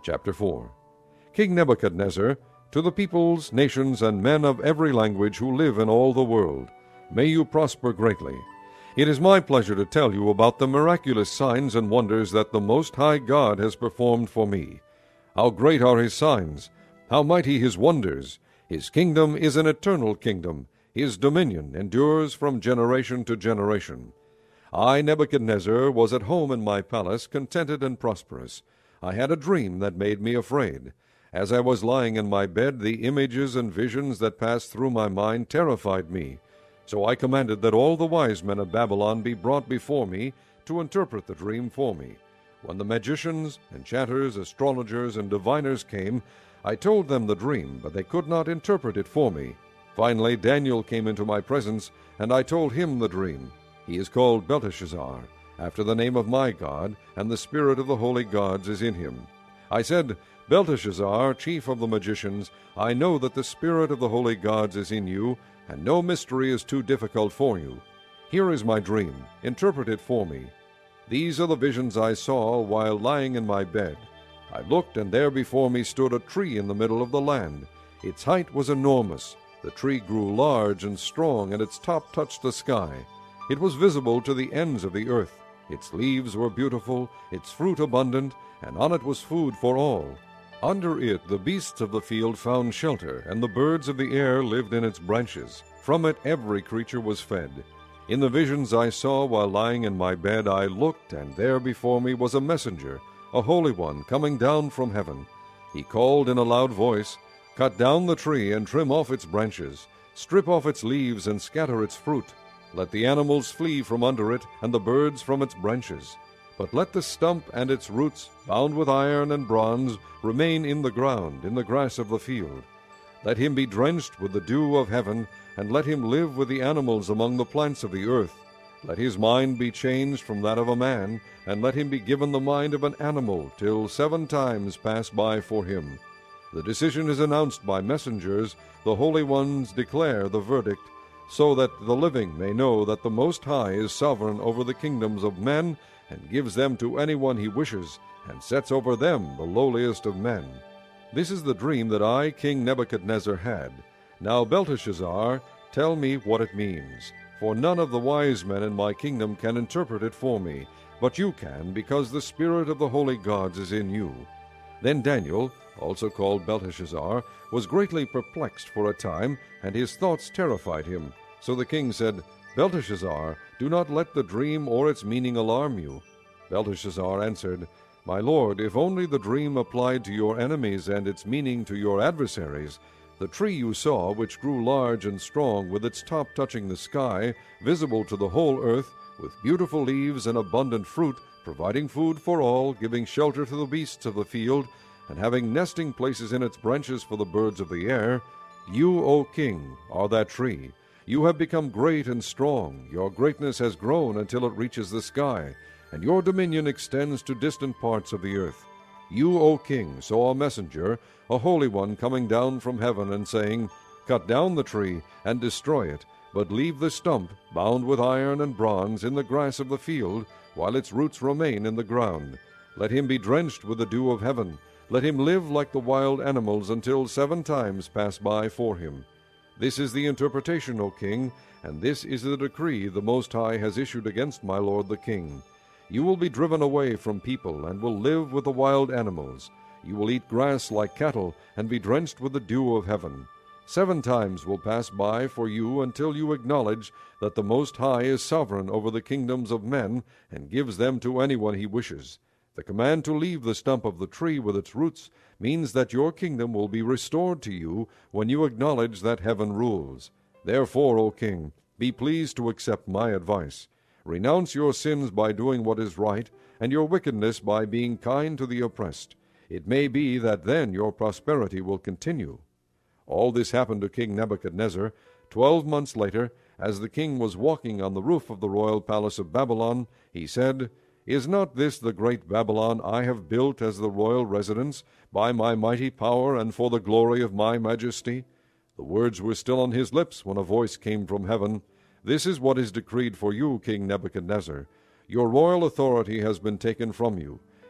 Chapter 4. King Nebuchadnezzar, to the peoples, nations, and men of every language who live in all the world, may you prosper greatly. It is my pleasure to tell you about the miraculous signs and wonders that the Most High God has performed for me. How great are his signs! How mighty his wonders! His kingdom is an eternal kingdom. His dominion endures from generation to generation. I, Nebuchadnezzar, was at home in my palace, contented and prosperous. I had a dream that made me afraid. As I was lying in my bed, the images and visions that passed through my mind terrified me. So I commanded that all the wise men of Babylon be brought before me to interpret the dream for me. When the magicians, enchanters, astrologers, and diviners came, I told them the dream, but they could not interpret it for me. Finally Daniel came into my presence, and I told him the dream. He is called Belteshazzar, after the name of my God, and the spirit of the holy gods is in him. I said, Belteshazzar, chief of the magicians, I know that the spirit of the holy gods is in you, and no mystery is too difficult for you. Here is my dream. Interpret it for me. These are the visions I saw while lying in my bed. I looked, and there before me stood a tree in the middle of the land. Its height was enormous. The tree grew large and strong, and its top touched the sky. It was visible to the ends of the earth. Its leaves were beautiful, its fruit abundant, and on it was food for all. Under it the beasts of the field found shelter, and the birds of the air lived in its branches. From it every creature was fed. In the visions I saw while lying in my bed, I looked, and there before me was a messenger, a holy one, coming down from heaven. He called in a loud voice, Cut down the tree and trim off its branches. Strip off its leaves and scatter its fruit. Let the animals flee from under it, and the birds from its branches. But let the stump and its roots, bound with iron and bronze, remain in the ground, in the grass of the field. Let him be drenched with the dew of heaven, and let him live with the animals among the plants of the earth. Let his mind be changed from that of a man, and let him be given the mind of an animal, till 7 times pass by for him. The decision is announced by messengers, the holy ones declare the verdict, so that the living may know that the Most High is sovereign over the kingdoms of men, and gives them to anyone he wishes, and sets over them the lowliest of men. This is the dream that I, King Nebuchadnezzar, had. Now, Belteshazzar, tell me what it means, for none of the wise men in my kingdom can interpret it for me, but you can, because the spirit of the holy gods is in you. Then Daniel, also called Belteshazzar, was greatly perplexed for a time, and his thoughts terrified him. So the king said, Belteshazzar, do not let the dream or its meaning alarm you. Belteshazzar answered, My lord, if only the dream applied to your enemies and its meaning to your adversaries, the tree you saw, which grew large and strong, with its top touching the sky, visible to the whole earth, with beautiful leaves and abundant fruit, providing food for all, giving shelter to the beasts of the field, and having nesting places in its branches for the birds of the air, you, O king, are that tree. You have become great and strong. Your greatness has grown until it reaches the sky, and your dominion extends to distant parts of the earth. You, O king, saw a messenger, a holy one, coming down from heaven and saying, Cut down the tree and destroy it, but leave the stump, bound with iron and bronze, in the grass of the field, while its roots remain in the ground. Let him be drenched with the dew of heaven. Let him live like the wild animals until 7 times pass by for him. This is the interpretation, O king, and this is the decree the Most High has issued against my lord the king. You will be driven away from people, and will live with the wild animals. You will eat grass like cattle, and be drenched with the dew of heaven. 7 times will pass by for you until you acknowledge that the Most High is sovereign over the kingdoms of men, and gives them to anyone he wishes. The command to leave the stump of the tree with its roots means that your kingdom will be restored to you when you acknowledge that heaven rules. Therefore, O king, be pleased to accept my advice. Renounce your sins by doing what is right, and your wickedness by being kind to the oppressed. It may be that then your prosperity will continue. All this happened to King Nebuchadnezzar. 12 months later, as the king was walking on the roof of the royal palace of Babylon, he said, Is not this the great Babylon I have built as the royal residence, by my mighty power and for the glory of my majesty? The words were still on his lips when a voice came from heaven. This is what is decreed for you, King Nebuchadnezzar. Your royal authority has been taken from you.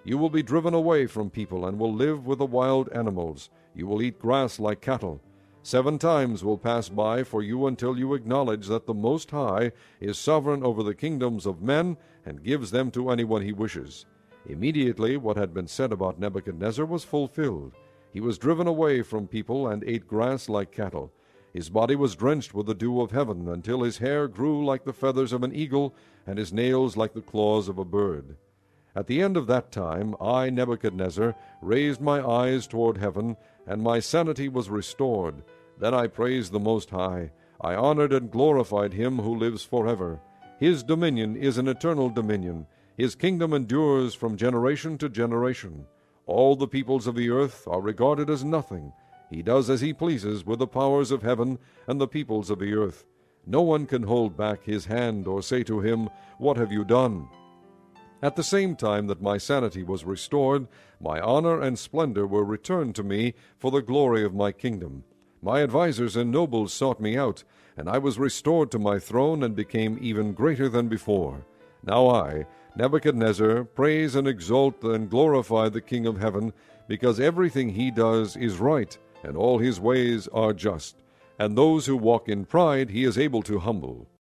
You will be driven away from people, and will live with the wild animals. You will eat grass like cattle. 7 times will pass by for you until you acknowledge that the Most High is sovereign over the kingdoms of men, and gives them to anyone he wishes. Immediately what had been said about Nebuchadnezzar was fulfilled. He was driven away from people, and ate grass like cattle. His body was drenched with the dew of heaven, until his hair grew like the feathers of an eagle, and his nails like the claws of a bird. At the end of that time, I, Nebuchadnezzar, raised my eyes toward heaven, and my sanity was restored. Then I praised the Most High. I honored and glorified him who lives forever. His dominion is an eternal dominion. His kingdom endures from generation to generation. All the peoples of the earth are regarded as nothing. He does as he pleases with the powers of heaven and the peoples of the earth. No one can hold back his hand or say to him, "What have you done?" At the same time that my sanity was restored, my honor and splendor were returned to me for the glory of my kingdom. My advisers and nobles sought me out, and I was restored to my throne and became even greater than before. Now I, Nebuchadnezzar, praise and exalt and glorify the King of heaven, because everything he does is right, and all his ways are just, and those who walk in pride he is able to humble.